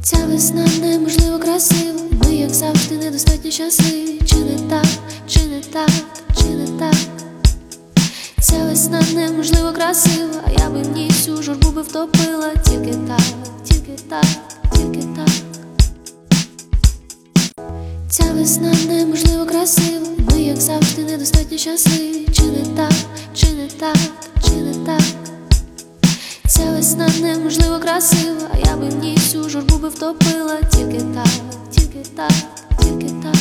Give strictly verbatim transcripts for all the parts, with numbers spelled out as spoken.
Ця весна неможливо красива, ми, як завжди, недостатньо щасливі. Чи не так, чи не так, чи не так? Ця весна неможливо красива, а я би в ній всю журбу би втопила. Тільки так, тільки так, тільки так. Ця весна неможливо красива, ми, як завжди, недостатньо щасливі. Чи не так, чи не так, чи не так? Ця весна неможливо красива, а я би в ній всю журбу би втопила. Тільки так, тільки так, тільки так.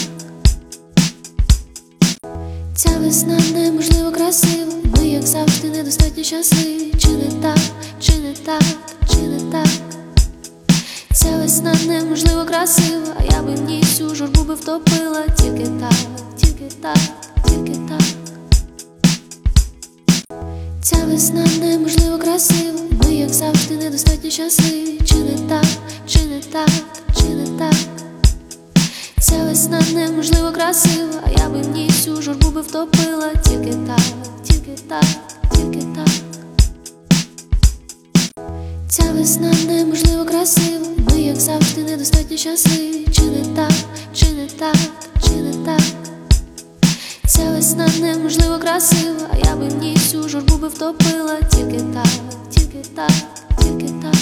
Ця весна неможливо красива, ми, як завжди, недостатньо щасливі. Чи не так, чи не так, чи не так? Ця весна неможливо красива, а я би в ній всю журбу би втопила. Тільки так, тільки так, тільки так. Ця весна неможливо красива, ми, як завжди, недостатньо щасливі. Чи не так, чи не так, чи не так? Ця весна неможливо красива, а я би в ній всю журбу би втопила. Тільки так, тільки так, тільки так. Ця весна неможливо красива, ми, як завжди, недостатньо щасливі. Чи не так, чи не так, чи не так? Ця весна неможливо красива, а я би в ній всю журбу би втопила. Тільки так, тільки так, тільки так.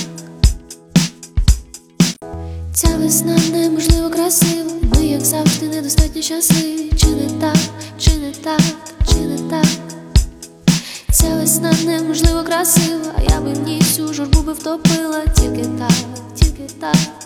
Ця весна неможливо красива, ми, як завжди, недостатньо щасливі. Чи не так, чи не так, чи не так? Ця весна неможливо красива, а я би в ній всю журбу би втопила. Тільки так, тільки так.